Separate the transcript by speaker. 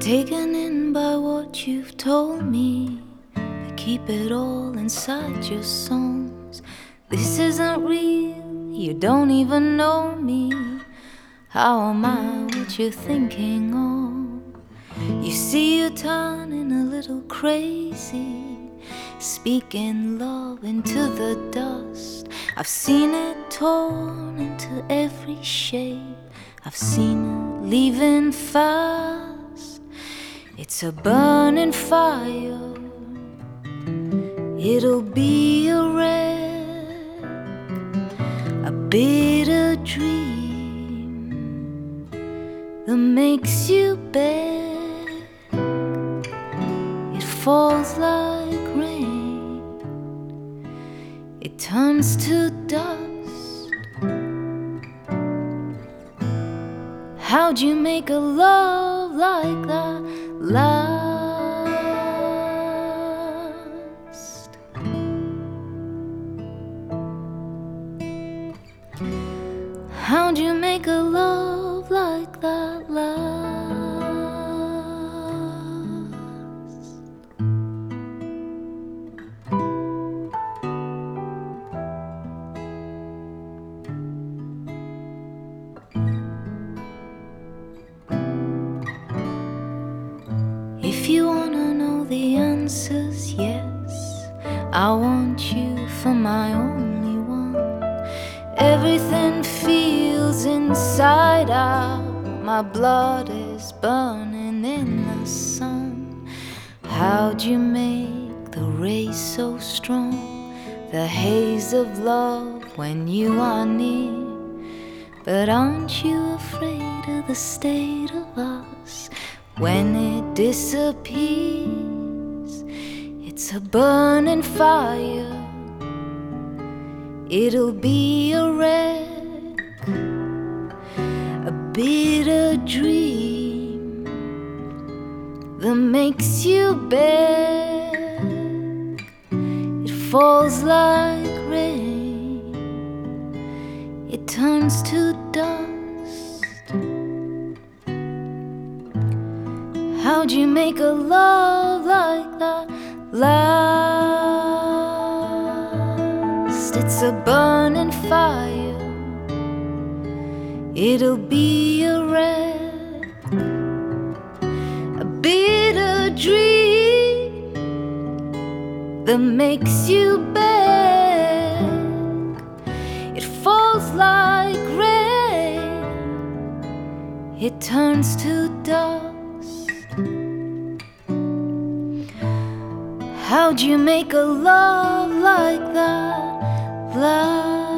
Speaker 1: taken in by what you've told me, but keep it all inside your songs. This isn't real, you don't even know me. How am I what you're thinking of? You see you're turning a little crazy, speaking love into the dust. I've seen it torn into every shape, I've seen it leaving fast. It's a burning fire, it'll be a wreck, a bitter dream that makes you beg. It falls like rain, it turns to dust. How'd you make a love like that last? How'd you make a love like that last? If you wanna know the answers, yes, I want you for my only one. Everything feels inside out, my blood is burning in the sun. How'd you make the rays so strong, the haze of love when you are near? But aren't you afraid of the state of us when it disappears? It's a burning fire, it'll be a wreck, a bitter dream that makes you beg. It falls like rain, it turns to dust. How'd you make a love like that last? It's a burning fire, it'll be a wreck, a bitter dream that makes you beg. It falls like rain, it turns to dust. How'd you make a love like that last?